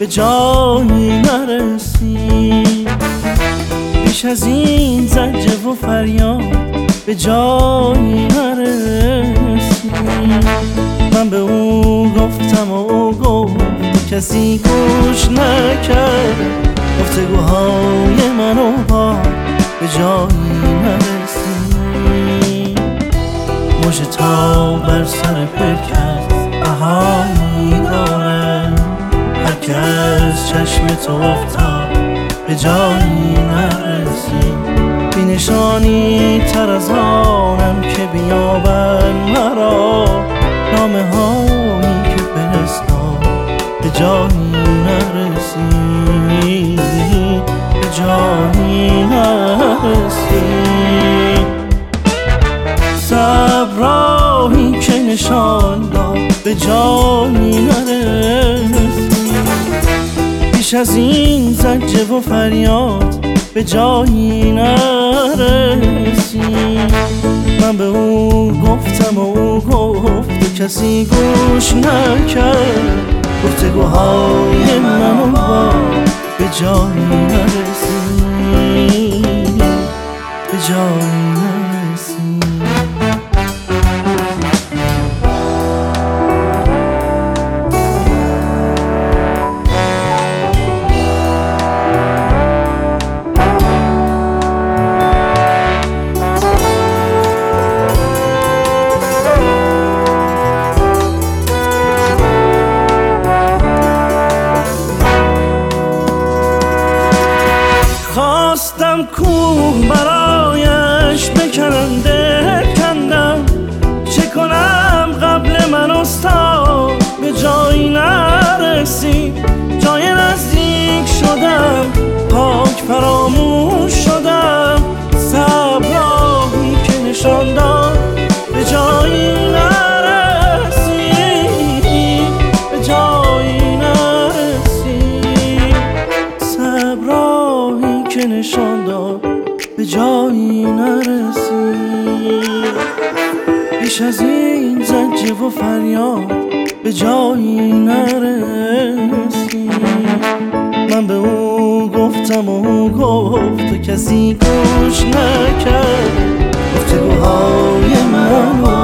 به جایی نرسید. بیش از این زجر و فریاد به جایی نرسید. من به او گفتم و او گفت، کسی گوش نکرد. گفتگوهای من و با به جایی نرسید. مژه تا بر سر پرکس بهایی دارد، هر که از چشم تو افتاد به جایی نرسید. بی نشانی تر از آنم که بیابد مرا، نامه هایی که فرستاد به جایی نرسید، به جایی نرسید. صبر راهی که نشان داد به جایی نرسید. بیش از این زجر و فریاد به جایی نرسید. من به او گفتم و او گفت، کسی گوش نکرد. گفتگوهای من و با به جایی نرسید، به جایی نرسید. خواستم کوه برایش بکنم، دل کندم. چه کنم قبل من استاد به جایی نرسید. جای نزدیک شدم، پاک فراموش شدم. صبر راهی که نشان داد به جایی نرسید، به جایی نرسید. صبر راهی که نشان داد به جایی نرسید. بیش از این زجر و فریاد به جایی نرسید. من به او گفتم و او گفت، کسی گوش نکرد. گفتگوهای من